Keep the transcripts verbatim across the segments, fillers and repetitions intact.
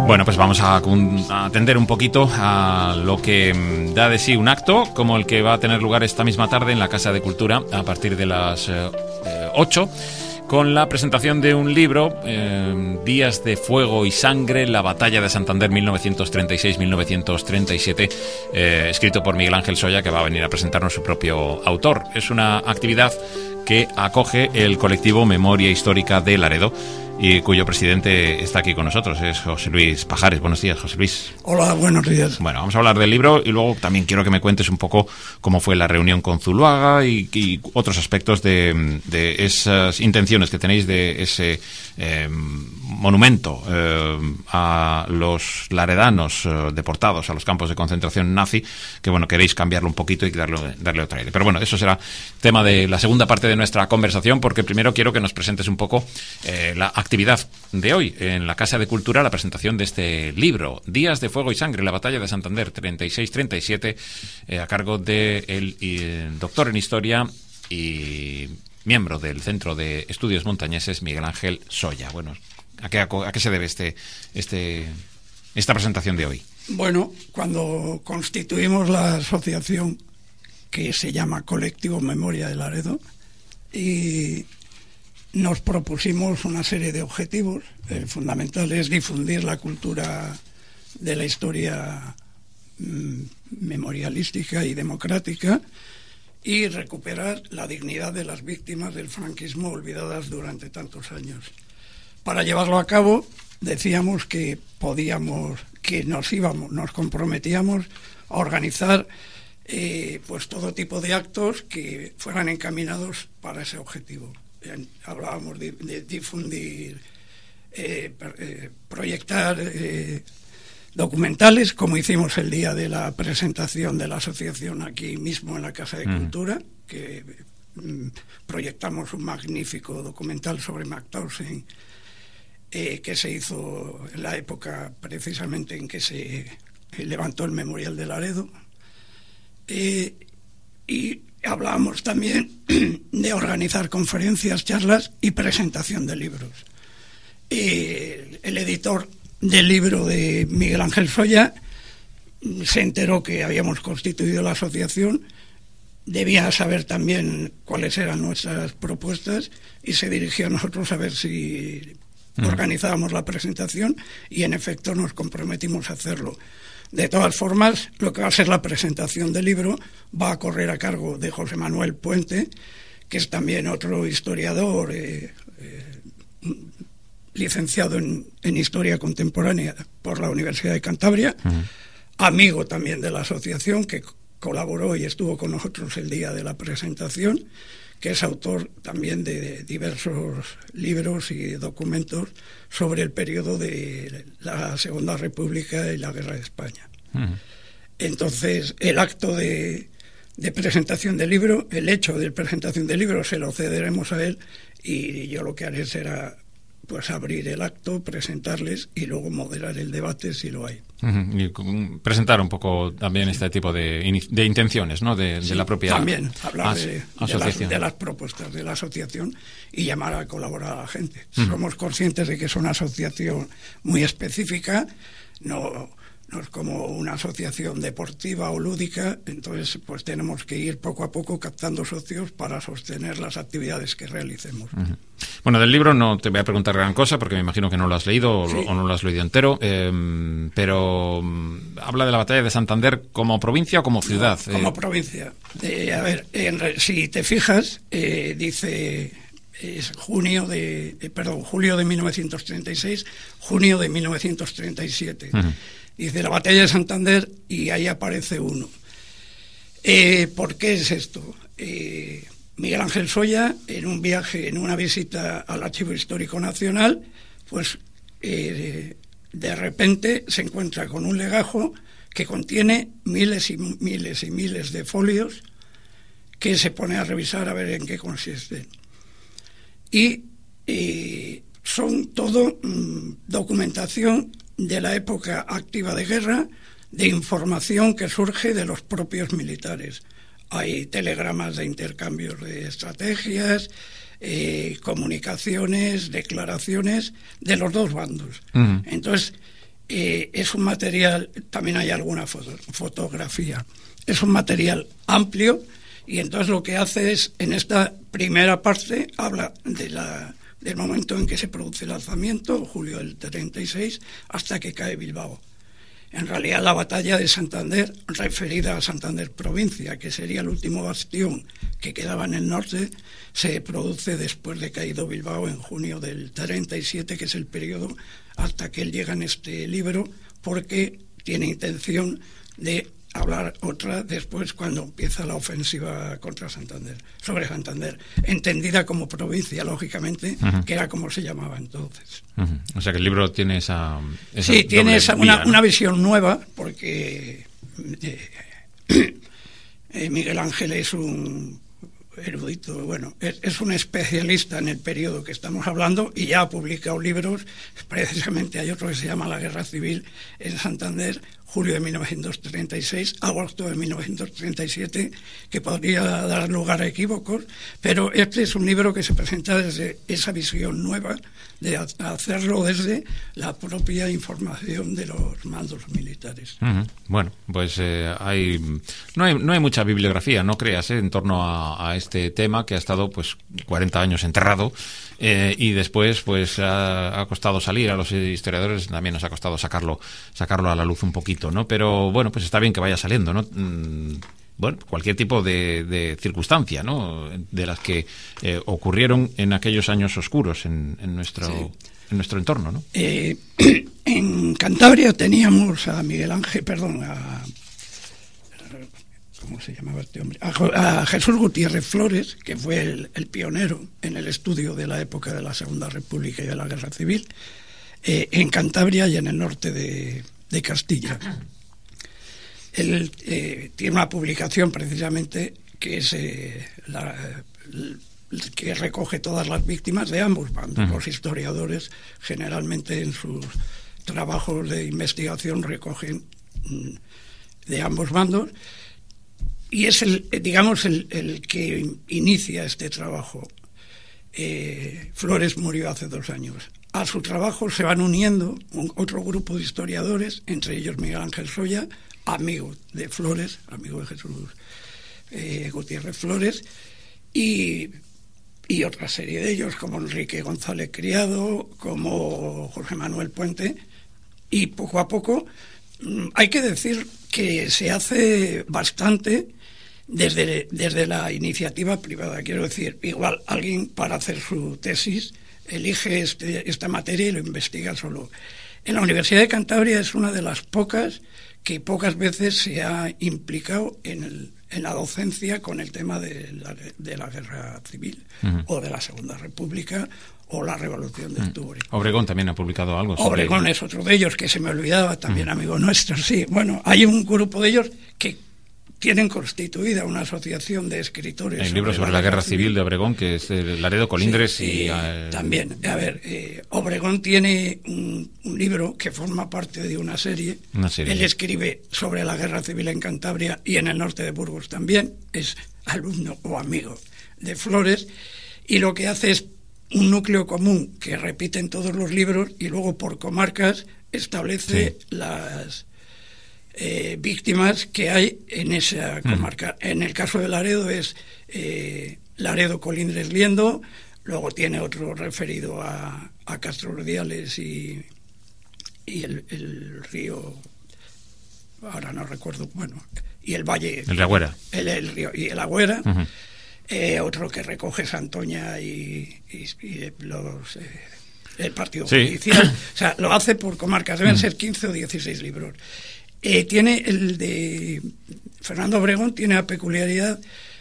Bueno, pues vamos a, a atender un poquito a lo que da de sí un acto como el que va a tener lugar esta misma tarde en la Casa de Cultura a partir de las eh, ocho, con la presentación de un libro, eh, Días de Fuego y Sangre, la Batalla de Santander mil novecientos treinta y seis a mil novecientos treinta y siete, eh, escrito por Miguel Ángel Soya, que va a venir a presentarnos su propio autor. Es una actividad que acoge el colectivo Memoria Histórica de Laredo y cuyo presidente está aquí con nosotros, es José Luis Pajares. Buenos días, José Luis. Hola, buenos días. Bueno, vamos a hablar del libro y luego también quiero que me cuentes un poco cómo fue la reunión con Zuluaga y, y otros aspectos de, de esas intenciones que tenéis de ese eh, monumento eh, a los laredanos eh, deportados a los campos de concentración nazi, que bueno, queréis cambiarlo un poquito y darle, darle otro aire. Pero bueno, eso será tema de la segunda parte de nuestra conversación, porque primero quiero que nos presentes un poco eh, la actividad de hoy en la Casa de Cultura, la presentación de este libro, Días de Fuego y Sangre, la Batalla de Santander treinta y seis treinta y siete, eh, a cargo del de eh, doctor en Historia y miembro del Centro de Estudios Montañeses, Miguel Ángel Soya. Bueno, ¿a qué, a qué se debe este, este, esta presentación de hoy? Bueno, cuando constituimos la asociación que se llama Colectivo Memoria de Laredo, y nos propusimos una serie de objetivos. El fundamental es difundir la cultura de la historia mm, memorialística y democrática y recuperar la dignidad de las víctimas del franquismo olvidadas durante tantos años. Para llevarlo a cabo, decíamos que podíamos, que nos íbamos, nos comprometíamos a organizar eh, pues todo tipo de actos que fueran encaminados para ese objetivo. Hablábamos de, de difundir, eh, eh, proyectar eh, documentales, como hicimos el día de la presentación de la asociación aquí mismo en la Casa de Cultura, que mm, proyectamos un magnífico documental sobre Mauthausen, eh, que se hizo en la época precisamente en que se eh, levantó el Memorial de Laredo. Eh, y hablábamos también de organizar conferencias, charlas y presentación de libros. Eh, el editor del libro de Miguel Ángel Soya se enteró que habíamos constituido la asociación, debía saber también cuáles eran nuestras propuestas y se dirigió a nosotros a ver si uh-huh. organizábamos la presentación, y en efecto nos comprometimos a hacerlo. De todas formas, lo que va a ser la presentación del libro va a correr a cargo de José Manuel Puente, que es también otro historiador, eh, eh, licenciado en, en Historia Contemporánea por la Universidad de Cantabria, uh-huh. amigo también de la asociación, que colaboró y estuvo con nosotros el día de la presentación, que es autor también de diversos libros y documentos sobre el periodo de la Segunda República y la Guerra de España. Uh-huh. Entonces, el acto de, de presentación del libro, el hecho de presentación del libro se lo cederemos a él, y yo lo que haré será pues abrir el acto, presentarles y luego moderar el debate si lo hay. Uh-huh. Y presentar un poco también este tipo de, de intenciones, ¿no? De, sí, de la propia también hablar as- de, de, las, de las propuestas de la asociación y llamar a colaborar a la gente. Uh-huh. Somos conscientes de que es una asociación muy específica, no, no es como una asociación deportiva o lúdica, entonces pues tenemos que ir poco a poco captando socios para sostener las actividades que realicemos. Uh-huh. Bueno, del libro no te voy a preguntar gran cosa porque me imagino que no lo has leído sí. o no lo has leído entero, eh, pero um, habla de la batalla de Santander como provincia o como ciudad. No, como eh. provincia. Eh, a ver, en, si te fijas, eh, dice es junio de, eh, perdón, julio de mil novecientos treinta y seis, junio de mil novecientos treinta y siete. Uh-huh. Dice la batalla de Santander y ahí aparece uno. Eh, ¿Por qué es esto? Eh, Miguel Ángel Soya, en un viaje, en una visita al Archivo Histórico Nacional, pues eh, de repente se encuentra con un legajo que contiene miles y miles y miles de folios que se pone a revisar a ver en qué consisten. Y eh, son todo mmm, documentación de la época activa de guerra, de información que surge de los propios militares. Hay telegramas de intercambios de estrategias, eh, comunicaciones, declaraciones de los dos bandos. Uh-huh. Entonces, eh, es un material, también hay alguna foto, fotografía, es un material amplio, y entonces lo que hace es, en esta primera parte, habla de la, del momento en que se produce el alzamiento, julio del treinta y seis, hasta que cae Bilbao. En realidad la batalla de Santander, referida a Santander provincia, que sería el último bastión que quedaba en el norte, se produce después de caído Bilbao en junio del treinta y siete, que es el periodo hasta que él llega en este libro, porque tiene intención de hablar otra después cuando empieza la ofensiva contra Santander, sobre Santander, entendida como provincia, lógicamente, uh-huh. que era como se llamaba entonces. Uh-huh. O sea que el libro tiene esa, esa sí, tiene esa, vía, una, ¿no? una visión nueva, porque eh, eh, Miguel Ángel es un erudito, bueno, es, es un especialista en el periodo que estamos hablando, y ya ha publicado libros. Precisamente hay otro que se llama La Guerra Civil en Santander, julio de mil novecientos treinta y seis, agosto de mil novecientos treinta y siete, que podría dar lugar a equívocos, pero este es un libro que se presenta desde esa visión nueva, de hacerlo desde la propia información de los mandos militares. Uh-huh. Bueno, pues eh, hay no hay no hay mucha bibliografía, no creas, eh, en torno a, a este tema, que ha estado pues cuarenta años enterrado, eh, y después pues ha, ha costado salir. A los historiadores también nos ha costado sacarlo sacarlo a la luz un poquito, ¿no? Pero bueno, pues está bien que vaya saliendo, ¿no? Mm, bueno, cualquier tipo de, de circunstancia, ¿no? De las que eh, ocurrieron en aquellos años oscuros en, en nuestro sí. en nuestro entorno, ¿no? Eh, en Cantabria teníamos a Miguel Ángel, perdón, a ¿cómo se llamaba este hombre? A, a Jesús Gutiérrez Flores, que fue el, el pionero en el estudio de la época de la Segunda República y de la Guerra Civil, eh, en Cantabria y en el norte de, de Castilla. Él eh, tiene una publicación precisamente que es eh, la, que recoge todas las víctimas de ambos bandos. Uh-huh. Los historiadores generalmente en sus trabajos de investigación recogen mm, de ambos bandos, y es el, digamos, el, el que inicia este trabajo. Eh, Flores murió hace dos años. A su trabajo se van uniendo un, otro grupo de historiadores, entre ellos Miguel Ángel Soya, amigo de Flores, amigo de Jesús eh, Gutiérrez Flores, y, y otra serie de ellos, como Enrique González Criado, como Jorge Manuel Puente, y poco a poco hay que decir que se hace bastante desde, desde la iniciativa privada. Quiero decir, igual alguien para hacer su tesis elige este, esta materia y lo investiga solo. En la Universidad de Cantabria es una de las pocas que pocas veces se ha implicado en, el, en la docencia con el tema de la, de la Guerra Civil, uh-huh. o de la Segunda República, o la Revolución de Octubre. Uh-huh. Obregón también ha publicado algo sobre... Obregón es otro de ellos, que se me olvidaba, también uh-huh. amigo nuestro, sí. Bueno, hay un grupo de ellos que tienen constituida una asociación de escritores. Hay un libro sobre la, la Guerra Civil, Civil de Obregón, que es de Laredo Colindres. Sí, y eh, también, a ver, eh, Obregón tiene un, un libro que forma parte de una serie. Una serie. Él escribe sobre la Guerra Civil en Cantabria y en el norte de Burgos también. Es alumno o amigo de Flores, y lo que hace es un núcleo común que repite en todos los libros, y luego por comarcas establece sí. las... Eh, víctimas que hay en esa comarca. Mm. En el caso de Laredo es eh, Laredo, Colindres, Liendo. Luego tiene otro referido a, a Castro Urdiales y, y el, el río, ahora no recuerdo, bueno, y el valle, el Agüera, el, el río y el Agüera. Uh-huh. eh, otro que recoge Santoña y, y, y los eh, el partido sí. judicial. O sea, lo hace por comarcas, deben uh-huh. ser quince o dieciséis libros. Eh, tiene el de Fernando Obregón, tiene la peculiaridad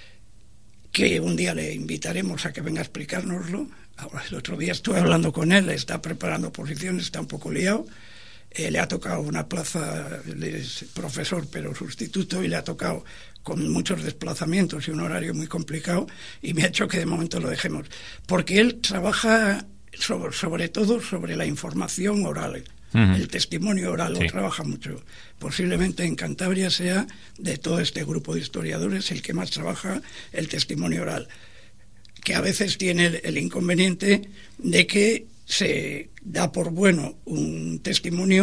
que un día le invitaremos a que venga a explicárnoslo. Ahora, el otro día estuve hablando con él, está preparando posiciones, está un poco liado. Eh, le ha tocado una plaza, es profesor pero sustituto, y le ha tocado con muchos desplazamientos y un horario muy complicado, y me ha hecho que de momento lo dejemos. Porque él trabaja sobre, sobre todo sobre la información oral. Uh-huh. El testimonio oral sí. lo trabaja mucho. Posiblemente en Cantabria sea, de todo este grupo de historiadores, el que más trabaja el testimonio oral, que a veces tiene el, el inconveniente de que se da por bueno un testimonio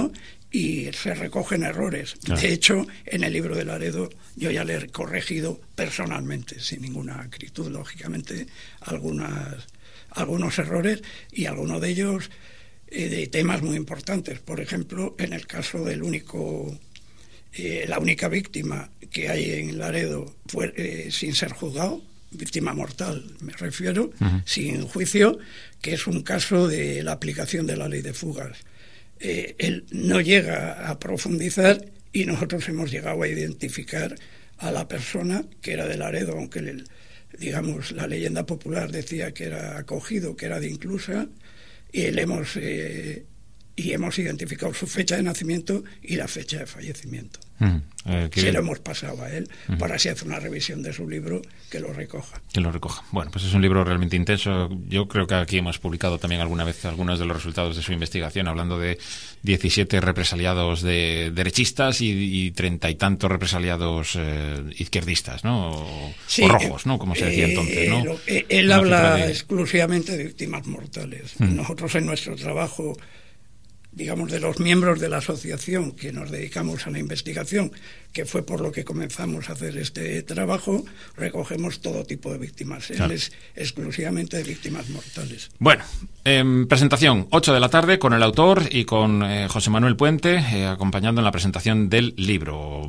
y se recogen errores. Claro. De hecho, en el libro de Laredo yo ya le he corregido personalmente, sin ninguna acritud, lógicamente, algunas, algunos errores, y algunos de ellos eh, de temas muy importantes. Por ejemplo, en el caso del único, eh, la única víctima que hay en Laredo fue eh, sin ser juzgado, víctima mortal me refiero, uh-huh. sin juicio, que es un caso de la aplicación de la ley de fugas. Eh, él no llega a profundizar y nosotros hemos llegado a identificar a la persona que era de Laredo, aunque el, digamos la leyenda popular decía que era acogido, que era de Inclusa, y le hemos eh, y hemos identificado su fecha de nacimiento y la fecha de fallecimiento. Mm, eh, Se bien. Lo hemos pasado a él mm. para así hacer una revisión de su libro que lo recoja. Que lo recoja. Bueno, pues es un libro realmente intenso. Yo creo que aquí hemos publicado también alguna vez algunos de los resultados de su investigación, hablando de diecisiete represaliados de derechistas y treinta y, y tantos represaliados eh, izquierdistas, ¿no? O, sí, o rojos, ¿no? Como se decía eh, entonces, ¿no? Lo, eh, él Una habla de... exclusivamente de víctimas mortales. Mm. Nosotros en nuestro trabajo, digamos, de los miembros de la asociación que nos dedicamos a la investigación, que fue por lo que comenzamos a hacer este trabajo, recogemos todo tipo de víctimas. Claro. Él es exclusivamente de víctimas mortales. Bueno, eh, presentación, ocho de la tarde, con el autor y con eh, José Manuel Puente, eh, acompañando en la presentación del libro.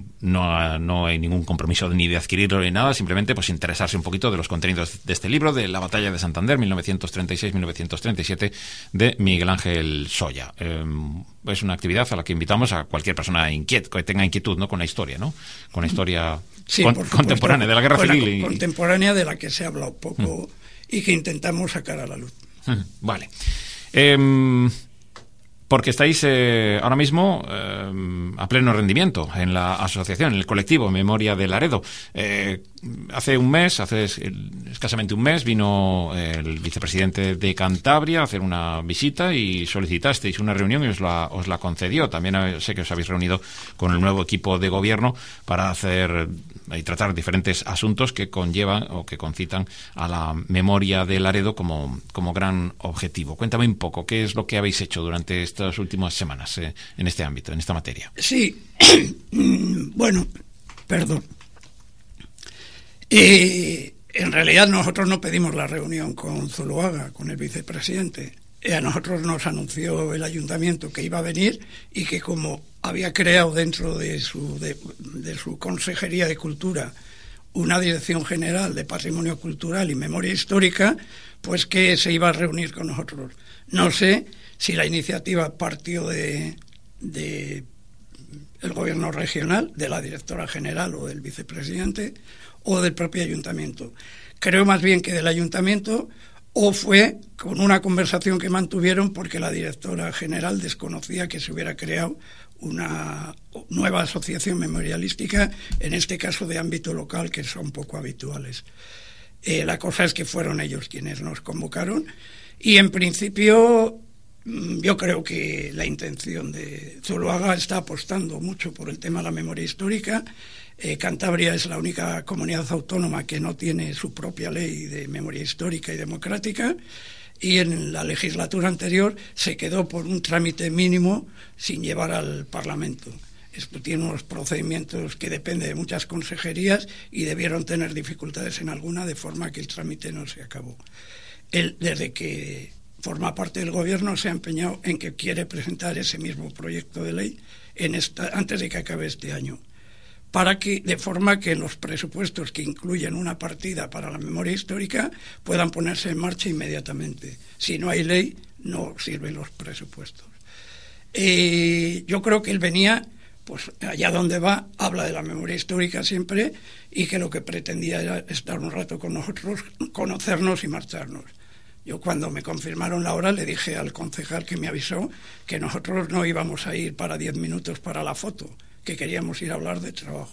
No, no hay ningún compromiso ni de adquirirlo ni nada, simplemente pues interesarse un poquito de los contenidos de este libro, de la batalla de Santander, mil novecientos treinta y seis a mil novecientos treinta y siete, de Miguel Ángel Solla. Eh, es una actividad a la que invitamos a cualquier persona inquieta, que tenga inquietud, ¿no?, con la historia, ¿no? Con la historia sí, con, supuesto, contemporánea de la guerra civil. La y... contemporánea de la que se ha hablado poco mm. y que intentamos sacar a la luz. Mm, vale. Eh, Porque estáis eh, ahora mismo eh, a pleno rendimiento en la asociación, en el colectivo Memoria de Laredo. Eh, hace un mes, hace escasamente un mes, vino el vicepresidente de Cantabria a hacer una visita y solicitasteis una reunión y os la, os la concedió. También sé que os habéis reunido con el nuevo equipo de gobierno para hacer y tratar diferentes asuntos que conllevan o que concitan a la memoria de Laredo como, como gran objetivo. Cuéntame un poco, ¿qué es lo que habéis hecho durante estas últimas semanas eh, en este ámbito, en esta materia? Sí, bueno, perdón. Eh, en realidad nosotros no pedimos la reunión con Zuloaga, con el vicepresidente. Eh, a nosotros nos anunció el ayuntamiento que iba a venir y que como había creado dentro de su, de, de su Consejería de Cultura una Dirección General de Patrimonio Cultural y Memoria Histórica, pues que se iba a reunir con nosotros. No sé si la iniciativa partió de, de el gobierno regional, de la directora general o del vicepresidente, o del propio ayuntamiento. Creo más bien que del ayuntamiento, o fue con una conversación que mantuvieron porque la directora general desconocía que se hubiera creado una nueva asociación memorialística, en este caso de ámbito local, que son poco habituales. Eh, la cosa es que fueron ellos quienes nos convocaron y en principio yo creo que la intención de Zuloaga está apostando mucho por el tema de la memoria histórica. Eh, Cantabria es la única comunidad autónoma que no tiene su propia ley de memoria histórica y democrática, y en la legislatura anterior se quedó por un trámite mínimo sin llevar al Parlamento. Esto tiene unos procedimientos que dependen de muchas consejerías y debieron tener dificultades en alguna, de forma que el trámite no se acabó. Él, desde que forma parte del gobierno, se ha empeñado en que quiere presentar ese mismo proyecto de ley en esta, antes de que acabe este año, para que, de forma que los presupuestos que incluyen una partida para la memoria histórica puedan ponerse en marcha inmediatamente. Si no hay ley, no sirven los presupuestos. Eh, yo creo que él venía, pues allá donde va, habla de la memoria histórica siempre, y que lo que pretendía era estar un rato con nosotros, conocernos y marcharnos. Yo cuando me confirmaron la hora le dije al concejal que me avisó que nosotros no íbamos a ir para diez minutos para la foto, que queríamos ir a hablar de trabajo.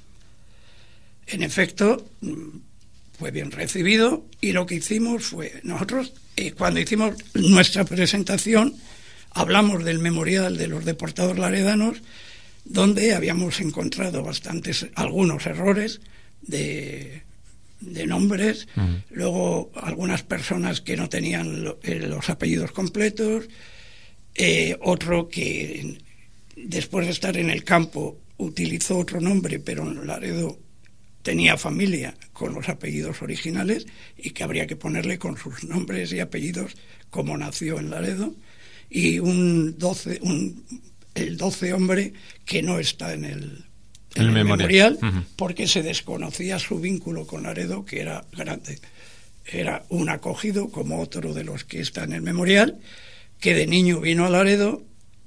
En efecto, fue bien recibido y lo que hicimos fue, nosotros eh, cuando hicimos nuestra presentación hablamos del memorial de los deportados laredanos, donde habíamos encontrado bastantes, algunos errores de... de nombres, uh-huh. Luego algunas personas que no tenían lo, eh, los apellidos completos, eh, otro que después de estar en el campo, utilizó otro nombre, pero en Laredo tenía familia con los apellidos originales y que habría que ponerle con sus nombres y apellidos como nació en Laredo, y un doce, un, el doce hombre que no está en el, en el, el memorial, memorial uh-huh. porque se desconocía su vínculo con Laredo, que era grande. Era un acogido, como otro de los que está en el memorial, que de niño vino a Laredo,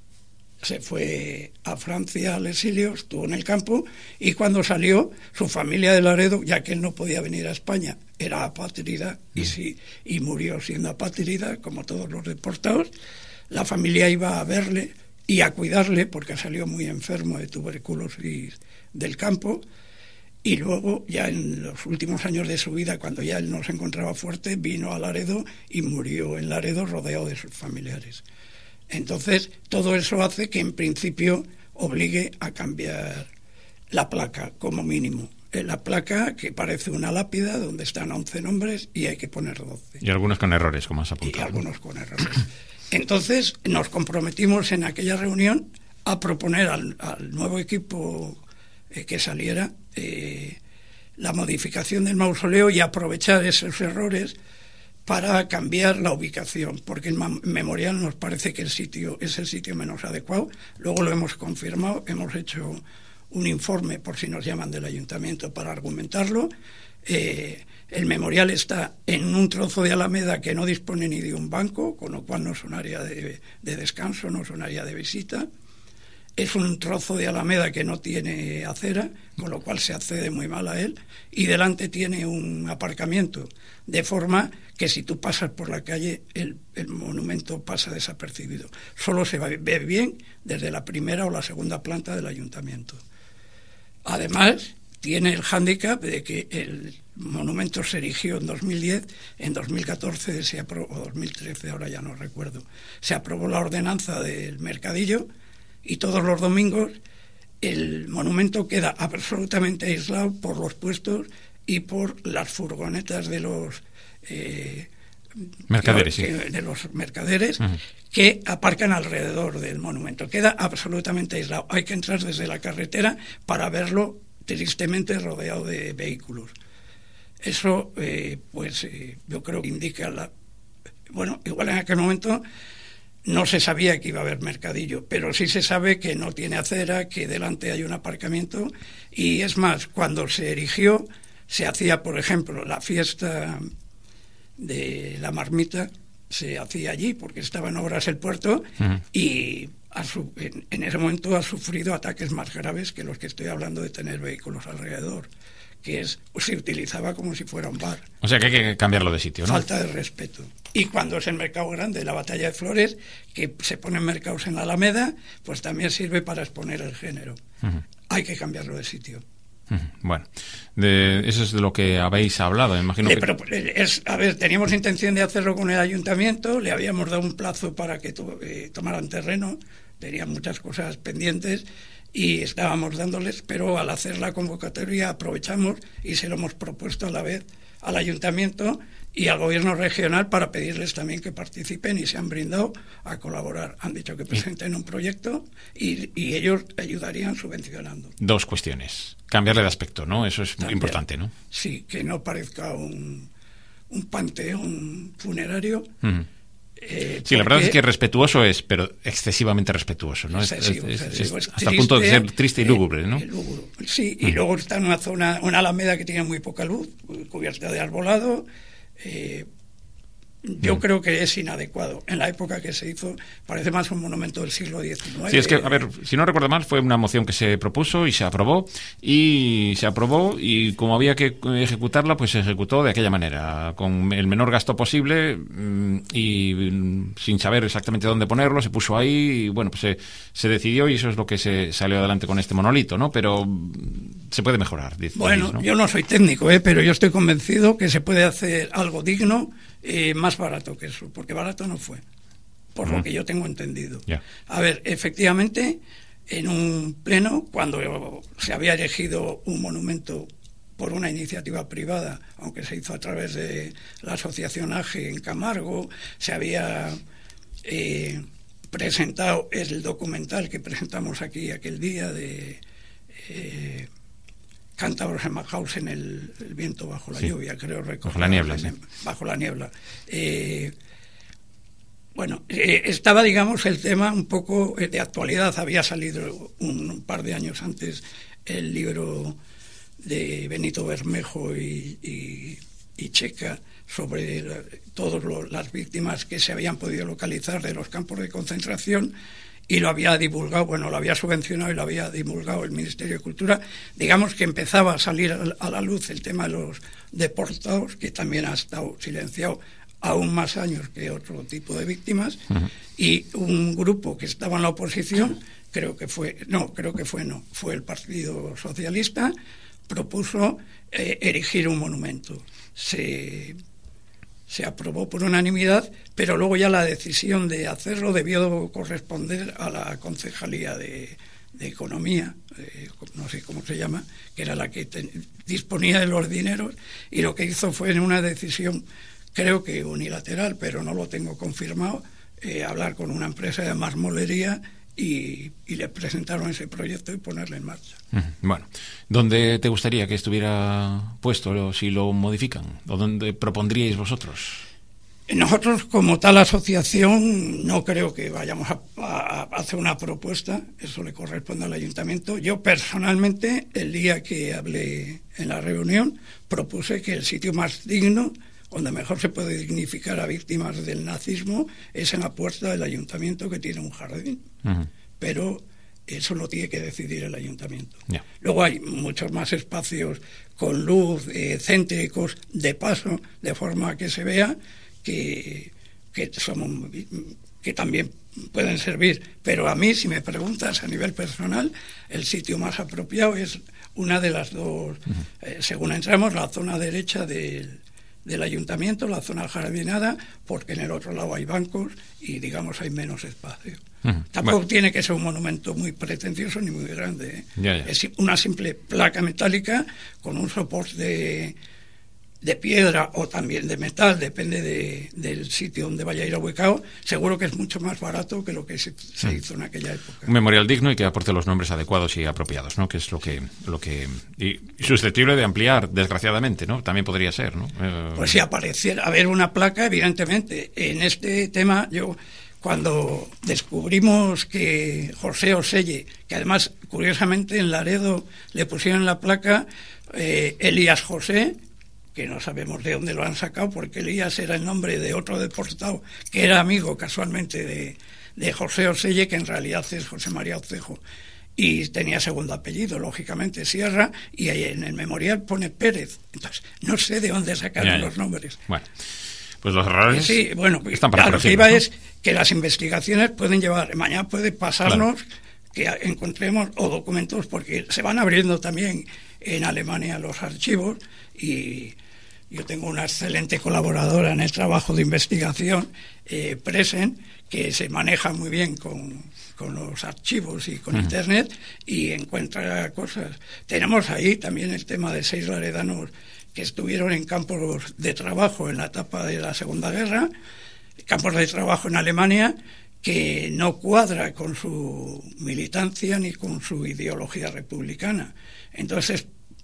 se fue a Francia al exilio, estuvo en el campo, y cuando salió, su familia de Laredo, ya que él no podía venir a España, era apátrida, y, sí, y murió siendo apátrida, como todos los deportados, la familia iba a verle y a cuidarle, porque salió muy enfermo de tuberculosis del campo, y luego, ya en los últimos años de su vida, cuando ya él no se encontraba fuerte, vino a Laredo y murió en Laredo rodeado de sus familiares. Entonces, todo eso hace que en principio obligue a cambiar la placa, como mínimo. La placa, que parece una lápida, donde están once nombres y hay que poner doce. Y algunos con errores, como has apuntado. Y algunos con errores. Entonces, nos comprometimos en aquella reunión a proponer al, al nuevo equipo eh, que saliera eh, la modificación del mausoleo y aprovechar esos errores para cambiar la ubicación, porque el memorial nos parece que el sitio es el sitio menos adecuado. Luego lo hemos confirmado, hemos hecho un informe, por si nos llaman del ayuntamiento, para argumentarlo. Eh, el memorial está en un trozo de alameda que no dispone ni de un banco, con lo cual no es un área de, de descanso, no es un área de visita. Es un trozo de alameda que no tiene acera, con lo cual se accede muy mal a él, y delante tiene un aparcamiento, de forma que si tú pasas por la calle, el, el monumento pasa desapercibido. Solo se ve bien desde la primera o la segunda planta del ayuntamiento. Además, tiene el hándicap de que el monumento se erigió en dos mil diez, en dos mil catorce se aprobó, o dos mil trece, ahora ya no recuerdo, se aprobó la ordenanza del mercadillo, y todos los domingos el monumento queda absolutamente aislado por los puestos y por las furgonetas de los eh, mercaderes, que, sí. de los mercaderes uh-huh. que aparcan alrededor del monumento. Queda absolutamente aislado. Hay que entrar desde la carretera para verlo tristemente rodeado de vehículos. Eso, eh, pues, eh, yo creo que indica la... Bueno, igual en aquel momento no se sabía que iba a haber mercadillo, pero sí se sabe que no tiene acera, que delante hay un aparcamiento, y es más, cuando se erigió, se hacía, por ejemplo, la fiesta de la marmita, se hacía allí, porque estaba en obras el puerto, uh-huh. y a su, en, en ese momento ha sufrido ataques más graves que los que estoy hablando de tener vehículos alrededor, que es, se utilizaba como si fuera un bar. O sea que hay que cambiarlo de sitio, ¿no? Falta de respeto. Y cuando es el mercado grande, la batalla de Flores, que se ponen mercados en la Alameda, pues también sirve para exponer el género. Uh-huh. Hay que cambiarlo de sitio. Uh-huh. Bueno, de, eso es de lo que habéis hablado, me imagino. Le, que... pero, es, a ver, teníamos intención de hacerlo con el ayuntamiento, le habíamos dado un plazo para que to, eh, tomaran terreno, tenían muchas cosas pendientes y estábamos dándoles, pero al hacer la convocatoria aprovechamos y se lo hemos propuesto a la vez al ayuntamiento y al gobierno regional para pedirles también que participen, y se han brindado a colaborar. Han dicho que presenten un proyecto y, y ellos ayudarían subvencionando. Dos cuestiones. Cambiarle de aspecto, ¿no? Eso es muy importante, ¿no? Sí, que no parezca un, un panteón funerario. Uh-huh. Eh, sí, la verdad es que respetuoso es, pero excesivamente respetuoso, ¿no? Excesivo, es, es, es, es, hasta triste, el punto de ser triste y lúgubre, ¿no? Eh, lúgubre. Sí, y uh-huh. luego está en una zona, una alameda que tiene muy poca luz, cubierta de arbolado. Eh, yo mm. creo que es inadecuado. En la época que se hizo, parece más un monumento del siglo diecinueve. Sí, es que, a ver, si no recuerdo mal, fue una moción que se propuso y se aprobó, y se aprobó, y como había que ejecutarla, pues se ejecutó de aquella manera, con el menor gasto posible, y sin saber exactamente dónde ponerlo, se puso ahí, y bueno, pues se, se decidió, y eso es lo que se salió adelante con este monolito, ¿no? Pero se puede mejorar. Dice, bueno, ¿no? Yo no soy técnico, ¿eh? Pero yo estoy convencido que se puede hacer algo digno, eh, más barato que eso, porque barato no fue, por uh-huh. lo que yo tengo entendido. Yeah. A ver, efectivamente, en un pleno, cuando se había elegido un monumento por una iniciativa privada, aunque se hizo a través de la asociación A G E en Camargo, se había eh, presentado el documental que presentamos aquí aquel día de eh, Cántabros en Mauthausen, el, el viento bajo la sí. lluvia, creo recordar. Bajo la niebla, sí. Bajo la niebla. Eh, bueno, eh, estaba, digamos, el tema un poco de actualidad. Había salido un, un par de años antes el libro de Benito Bermejo y, y, y Checa sobre la, todas las víctimas que se habían podido localizar de los campos de concentración, y lo había divulgado, bueno, lo había subvencionado y lo había divulgado el Ministerio de Cultura. Digamos que empezaba a salir a la luz el tema de los deportados, que también ha estado silenciado aún más años que otro tipo de víctimas, uh-huh. y un grupo que estaba en la oposición, creo que fue, no, creo que fue no, fue el Partido Socialista, propuso eh, erigir un monumento. Se... se aprobó por unanimidad, pero luego ya la decisión de hacerlo debió corresponder a la Concejalía de, de Economía, eh, no sé cómo se llama, que era la que ten, disponía de los dineros, y lo que hizo fue en una decisión, creo que unilateral, pero no lo tengo confirmado, eh, hablar con una empresa de marmolería y, y le presentaron ese proyecto y ponerlo en marcha. Bueno, ¿dónde te gustaría que estuviera puesto si lo modifican? ¿O dónde propondríais vosotros? Nosotros, como tal asociación, no creo que vayamos a, a, a hacer una propuesta, eso le corresponde al ayuntamiento. Yo personalmente, el día que hablé en la reunión, propuse que el sitio más digno, donde mejor se puede dignificar a víctimas del nazismo, es en la puerta del ayuntamiento, que tiene un jardín. Uh-huh. Pero eso lo tiene que decidir el ayuntamiento. Yeah. Luego hay muchos más espacios con luz, eh, céntricos, de paso, de forma que se vea que, que, somos, que también pueden servir. Pero a mí, si me preguntas a nivel personal, el sitio más apropiado es una de las dos, uh-huh. eh, según entramos, la zona derecha del del ayuntamiento, la zona jardinada, porque en el otro lado hay bancos y, digamos, hay menos espacio. Uh-huh. Tampoco bueno. tiene que ser un monumento muy pretencioso ni muy grande, ¿eh? Ya, ya. Es una simple placa metálica con un soporte de, de piedra o también de metal, depende de, del sitio donde vaya a ir ubicado. Seguro que es mucho más barato que lo que se, se uh-huh. hizo en aquella época. Un memorial digno y que aporte los nombres adecuados y apropiados, ¿no? Que es lo que... lo que y, y susceptible de ampliar, desgraciadamente, ¿no? También podría ser, ¿no? Eh... Pues si apareciera, a ver, una placa, evidentemente. En este tema, yo... Cuando descubrimos que José Oselle, que además, curiosamente, en Laredo le pusieron la placa eh, Elías José, que no sabemos de dónde lo han sacado, porque Elías era el nombre de otro deportado que era amigo casualmente de, de José Oselle, que en realidad es José María Ocejo, y tenía segundo apellido, lógicamente, Sierra, y ahí en el memorial pone Pérez. Entonces, no sé de dónde sacaron ya, ya. los nombres. Bueno. Pues los errores sí, bueno, están para claro, lo que iba, ¿no? Es que las investigaciones pueden llevar, mañana puede pasarnos claro. que encontremos o documentos, porque se van abriendo también en Alemania los archivos, y yo tengo una excelente colaboradora en el trabajo de investigación, eh, Presen, que se maneja muy bien con, con los archivos y con uh-huh. Internet, y encuentra cosas. Tenemos ahí también el tema de seis laredanos que estuvieron en campos de trabajo en la etapa de la Segunda Guerra, campos de trabajo en Alemania, que no cuadra con su militancia ni con su ideología republicana. Entonces,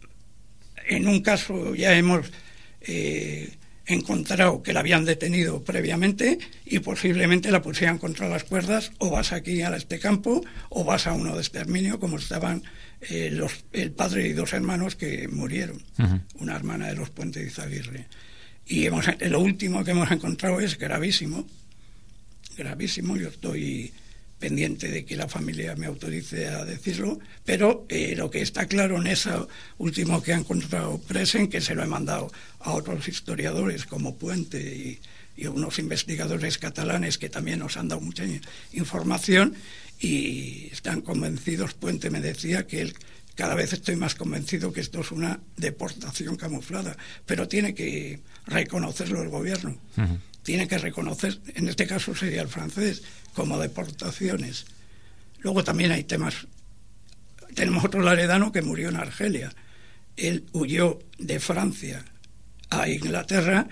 en un caso ya hemos eh, encontrado que la habían detenido previamente y posiblemente la pusieran contra las cuerdas, o vas aquí a este campo o vas a uno de exterminio, como estaban eh, los, el padre y dos hermanos que murieron, uh-huh. una hermana de los Puentes de Izaguirre. Y hemos, lo último que hemos encontrado es gravísimo, gravísimo, yo estoy pendiente de que la familia me autorice a decirlo, pero eh, lo que está claro en eso último que ha encontrado Presen, que se lo he mandado a otros historiadores como Puente y, y unos investigadores catalanes que también nos han dado mucha información y están convencidos. Puente me decía que él, cada vez estoy más convencido que esto es una deportación camuflada, pero tiene que reconocerlo el gobierno. Uh-huh. Tiene que reconocer, en este caso sería el francés, como deportaciones. Luego también hay temas. Tenemos otro laredano que murió en Argelia. Él huyó de Francia a Inglaterra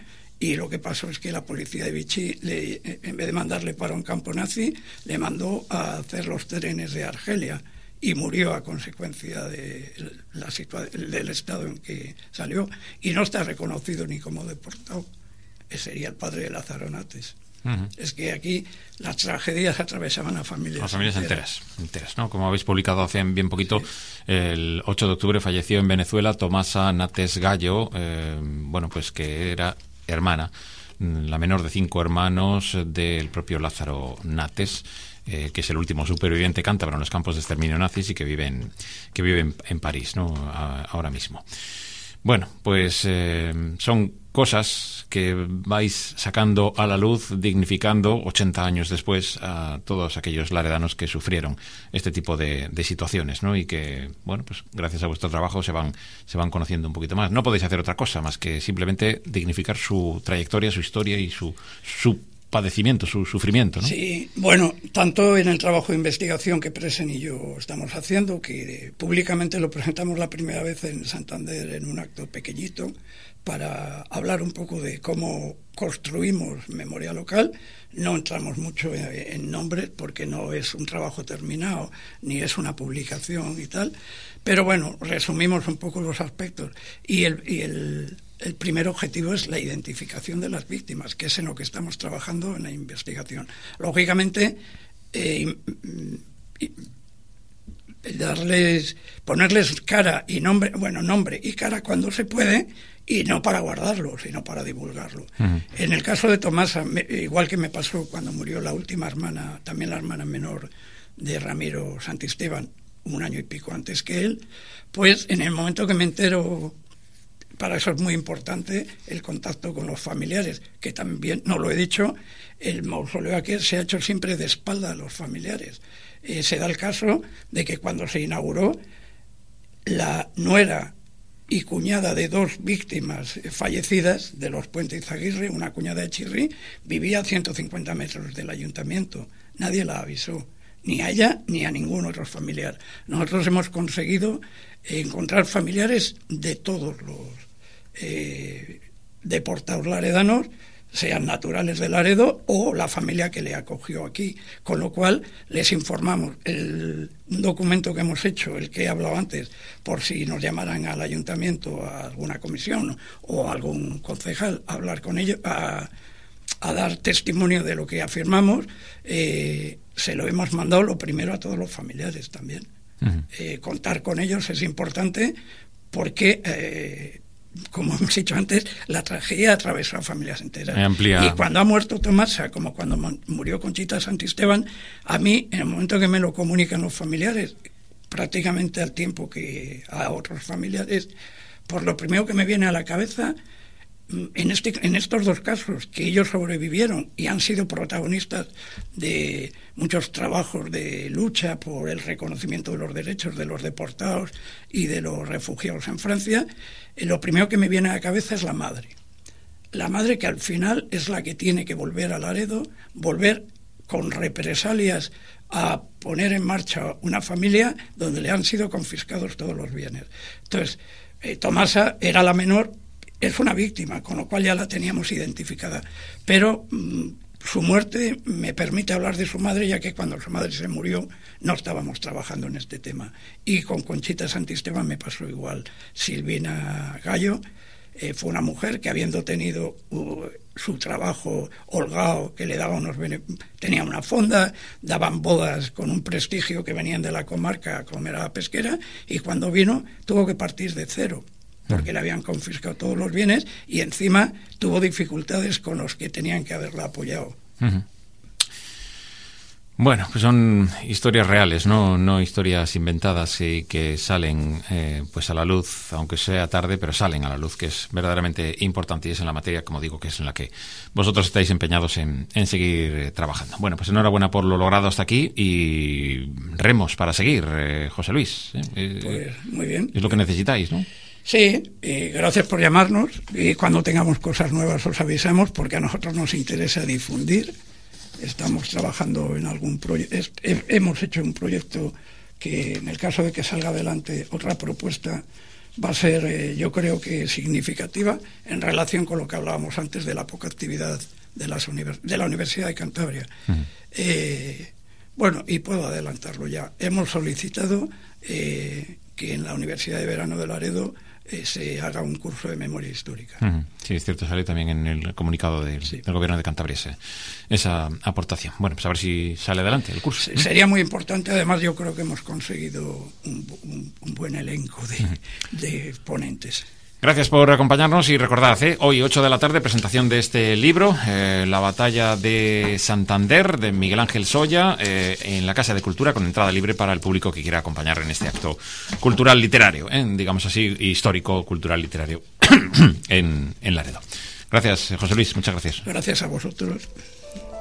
y lo que pasó es que la policía de Vichy, le, en vez de mandarle para un campo nazi, le mandó a hacer los trenes de Argelia y murió a consecuencia de la situa- del estado en que salió, y no está reconocido ni como deportado. Ese sería el padre de Lázaro Nates. Uh-huh. Es que aquí las tragedias atravesaban a familias, a familias enteras. enteras, enteras, ¿no? Como habéis publicado hace bien poquito, sí. El ocho de octubre falleció en Venezuela Tomasa Nates Gallo, eh, bueno, pues que era hermana, la menor de cinco hermanos del propio Lázaro Nates, eh, que es el último superviviente cántabro en los campos de exterminio nazis y que vive en, que vive en, en París, ¿no? A, ahora mismo. Bueno, pues eh, son cosas que vais sacando a la luz, dignificando ochenta años después a todos aquellos laredanos que sufrieron este tipo de, de situaciones, ¿no? Y que, bueno, pues gracias a vuestro trabajo se van se van conociendo un poquito más. No podéis hacer otra cosa más que simplemente dignificar su trayectoria, su historia y su su padecimiento, su sufrimiento, ¿no? Sí, bueno, tanto en el trabajo de investigación que Presen y yo estamos haciendo, que públicamente lo presentamos la primera vez en Santander en un acto pequeñito para hablar un poco de cómo construimos memoria local. No entramos mucho en, en nombres porque no es un trabajo terminado ni es una publicación y tal, pero bueno, resumimos un poco los aspectos y el, y el El primer objetivo es la identificación de las víctimas, que es en lo que estamos trabajando en la investigación. Lógicamente, eh, darles, ponerles cara y nombre, bueno, nombre y cara cuando se puede, y no para guardarlo, sino para divulgarlo. Uh-huh. En el caso de Tomasa, me, igual que me pasó cuando murió la última hermana, también la hermana menor de Ramiro Santisteban, un año y pico antes que él, pues en el momento que me entero. Para eso es muy importante el contacto con los familiares, que también, no lo he dicho, el mausoleo aquí se ha hecho siempre de espalda a los familiares. Eh, se da el caso de que cuando se inauguró, la nuera y cuñada de dos víctimas fallecidas de los Puente Izaguirre, una cuñada de Chirrí, vivía a ciento cincuenta metros del ayuntamiento. Nadie la avisó, ni a ella ni a ningún otro familiar. Nosotros hemos conseguido encontrar familiares de todos los eh, deportados laredanos, sean naturales de Laredo o la familia que le acogió aquí, con lo cual les informamos. El un documento que hemos hecho, el que he hablado antes, por si nos llamaran al ayuntamiento, a alguna comisión o a algún concejal a hablar con ellos, a, a dar testimonio de lo que afirmamos, eh, se lo hemos mandado lo primero a todos los familiares también. Uh-huh. Eh, contar con ellos es importante porque, eh, como hemos dicho antes, la tragedia atravesó a familias enteras. Amplia. Y cuando ha muerto Tomasa, como cuando murió Conchita Santisteban, a mí, en el momento que me lo comunican los familiares, prácticamente al tiempo que a otros familiares, por lo primero que me viene a la cabeza, en, este, en estos dos casos, que ellos sobrevivieron y han sido protagonistas de muchos trabajos de lucha por el reconocimiento de los derechos de los deportados y de los refugiados en Francia, eh, lo primero que me viene a la cabeza es la madre. La madre que al final es la que tiene que volver a Laredo, volver con represalias a poner en marcha una familia donde le han sido confiscados todos los bienes. Entonces, eh, Tomasa era la menor, es una víctima, con lo cual ya la teníamos identificada. Pero mmm, su muerte me permite hablar de su madre, ya que cuando su madre se murió no estábamos trabajando en este tema. Y con Conchita Santisteban me pasó igual. Silvina Gallo eh, fue una mujer que, habiendo tenido uh, su trabajo holgado, que le daba unos bene- tenía una fonda, daban bodas con un prestigio, que venían de la comarca como era la pesquera, y cuando vino tuvo que partir de cero, porque le habían confiscado todos los bienes y encima tuvo dificultades con los que tenían que haberla apoyado. Uh-huh. Bueno, pues son historias reales, no no historias inventadas y que salen eh, pues a la luz, aunque sea tarde, pero salen a la luz, que es verdaderamente importante, y es en la materia, como digo, que es en la que vosotros estáis empeñados en, en seguir eh, trabajando. Bueno, pues enhorabuena por lo logrado hasta aquí y remos para seguir, eh, José Luis. Eh, pues muy bien. Es lo que necesitáis, ¿no? Sí, eh, gracias por llamarnos, y cuando tengamos cosas nuevas os avisamos, porque a nosotros nos interesa difundir. Estamos trabajando en algún proyecto, hemos hecho un proyecto que, en el caso de que salga adelante otra propuesta va a ser, eh, yo creo que significativa en relación con lo que hablábamos antes de la poca actividad de, las univers de la Universidad de Cantabria. Uh-huh. eh, bueno, y puedo adelantarlo ya. Hemos solicitado eh, que en la Universidad de Verano de Laredo eh, se haga un curso de memoria histórica. Uh-huh. Sí, es cierto, sale también en el comunicado del, sí. del Gobierno de Cantabria ese, esa aportación. Bueno, pues a ver si sale adelante el curso. Sí, sería muy importante. Además, yo creo que hemos conseguido un, un, un buen elenco de, uh-huh. de ponentes. Gracias por acompañarnos y recordad, ¿eh? hoy ocho de la tarde, presentación de este libro, eh, La batalla de Santander, de Miguel Ángel Soya, eh, en la Casa de Cultura, con entrada libre para el público que quiera acompañar en este acto cultural literario, ¿eh? digamos así, histórico, cultural, literario, en, en Laredo. Gracias, José Luis, muchas gracias. Gracias a vosotros.